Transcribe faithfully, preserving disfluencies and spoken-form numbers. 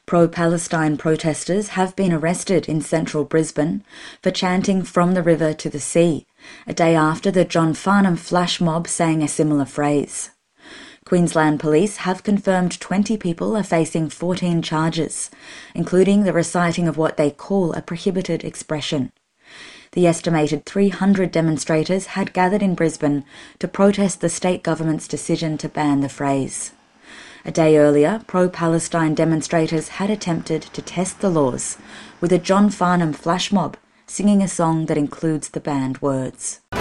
Pro-Palestine protesters have been arrested in central Brisbane for chanting "From the river to the sea," a day after the John Farnham flash mob sang a similar phrase. Queensland Police have confirmed twenty people are facing fourteen charges, including the reciting of what they call a prohibited expression. The estimated three hundred demonstrators had gathered in Brisbane to protest the state government's decision to ban the phrase. A day earlier, pro-Palestine demonstrators had attempted to test the laws with a John Farnham flash mob singing a song that includes the banned words.